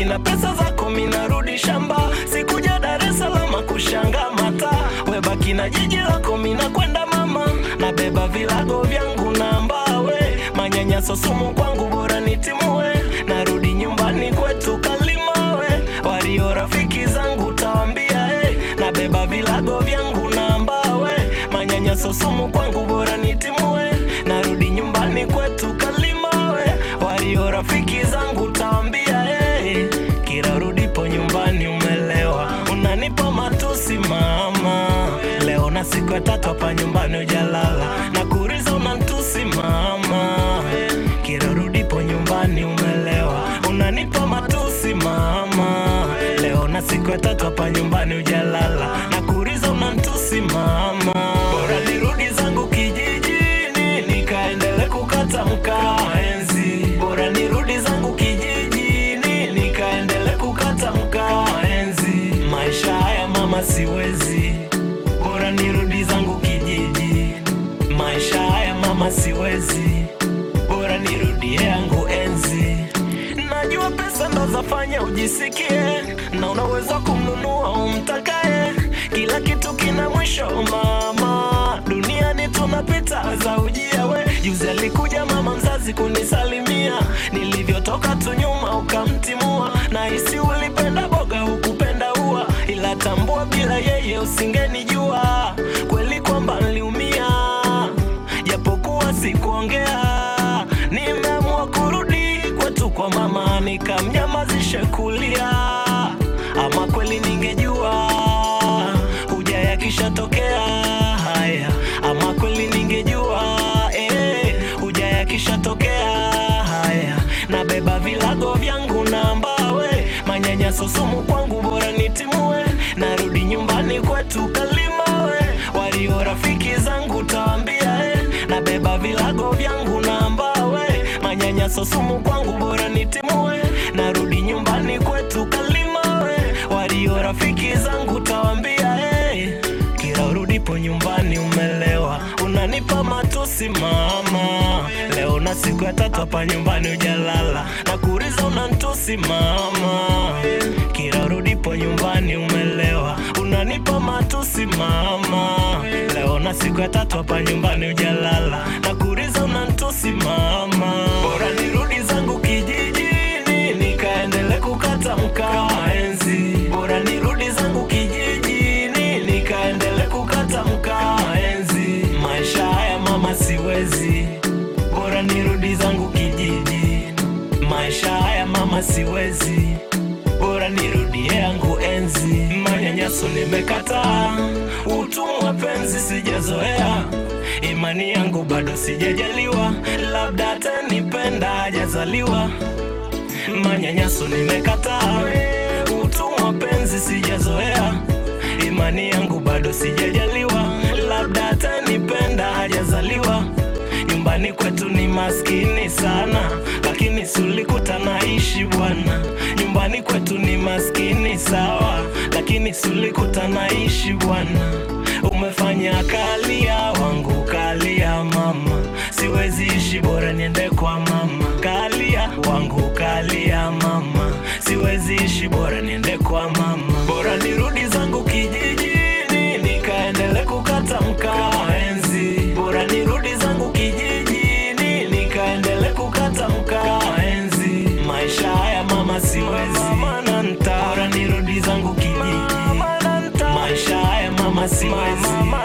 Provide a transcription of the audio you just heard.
na pesa zako minarudi shamba. Sikuja Dar es Salaam kushanga mata, we baki na jiji lako mina kwenda mama. Nabeba vilago vyangu na mbawe, manyanyaso sumu kwangu bora nitimue. Narudi nyumbani kwetu Kalimawe, walio rafiki zangu tawambia nabeba vilago vyangu na mbawe, manyanyaso sumu kwangu bora nitimue. Narudi nyumbani kwetu Kalimawe, walio rafiki zangu tawambia kila rudipo nyumbani umelewa, unanipa matusi mama. Leo na siku ya 3 hapa nyumbani ujalala, na kuriza unantusi mama. Kila rudipo nyumbani umelewa, unanipa matusi mama. Leo na siku ya 3 hapa nyumbani ujalala, na kuriza unantusi mama. Bora nirudi zangu kijijini, nikaendele kukata mkaa enzi. Bora nirudi zangu kijijini, nikaendele kukata mkaa enzi. Maisha haya mama siwezi, bora nirudi zangu kijiji. Maisha haya mama siwezi, bora nirudi yangu enzi. Najua pesa ndo zafanya ujisikie, na unaweza kumnunua umtakaye. Kila kitu kina mwisho mama, duniani tunapita za ujia we. Juzi alikuja mama mzazi kunisalimia, nilivyotoka tu nyuma ukamtimua. Na hisi ulipenda boga ukupenda ua, ila tambua bila yeye usingenijua. Kweli kwamba niliumia, japokuwa sikuongea. Nimeamua kurudi kwetu kwa mama, nikamnyamazishe kulia. Ama kweli ningejua huja yakishatokea haya. Ama kweli ningejua huja yakishatokea haya. Nabeba vilago vyangu na mbawe, manyanyaso sumu kwangu bora nitimue. Narudi nyumbani kwetu Kalimawe, walio rafiki zangu tawambia nabeba vilago vyangu na mbawe, manyanyaso sumu kwangu bora nitimue. Narudi nyumbani kwetu Kalimawe, walio rafiki zangu tawambia kila urudipo nyumbani umelewa, unanipa matusi mama. Leo na siku ya 3 hapa nyumbani ujalala, na kuriza unantusi mama. Kila urudipo nyumbani umelewa, unanipa matusi mama. Leo na siku ya 3 hapa nyumbani ujalala, na kuriza unantusi mama. Bora nirudi zangu kijijini, nikaendele kukata mkaa enzi. Bora nirudi zangu kijijini, nikaendele kukata mkaa enzi. Maisha haya mama siwezi, bora nirudi zangu kijiji. Maisha haya mama siwezi, bora nirudi yangu enzi. Manyanyaso nimekataa, utumwa penzi sijazoea. Imani yangu bado sijajaliwa, labda atanipenda hajazaliwa. Manyanyaso nimekataa, utumwa penzi sijazoea. Imani yangu bado sijajaliwa, labda atanipenda hajazaliwa. Nyumbani kwetu ni maskini sana, lakini sulikuta naishi bwana. Nyumbani kwetu ni maskini sawa, lakini sulikuta naishi bwana. Umefanya kalia wangu kalia mama, siwezi ishi bora niende kwa mama. Kalia wangu kalia mama, siwezi ishi bora niende kwa mama. Bora nirudi zangu kijijini, nikaendele kukata mkaa enzi. Bora nirudi zangu kijijini, nikaendele kukata mkaa enzi. Maisha haya mama siwezi, bora nirudi zangu kijiji. Maisha haya mama siwezi,